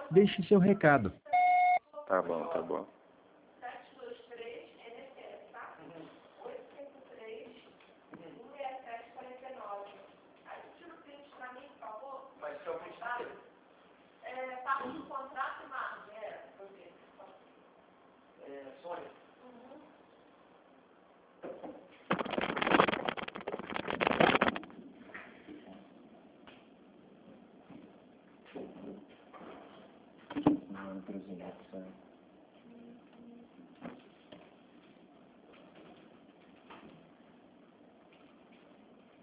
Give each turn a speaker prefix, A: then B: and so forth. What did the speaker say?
A: deixe seu recado.
B: Tá bom, tá bom.
C: Sônia.
B: Não, por exemplo,